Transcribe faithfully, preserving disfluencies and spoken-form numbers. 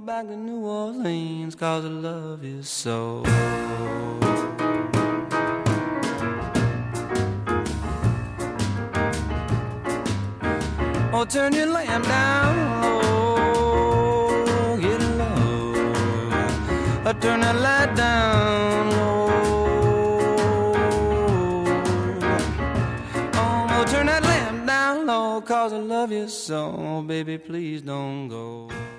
back to New Orleans, 'cause I love you so. Oh, turn your lamp down low, get low. Oh, turn that light down low. Oh, turn that lamp down low, 'cause I love you so. Baby, please don't go.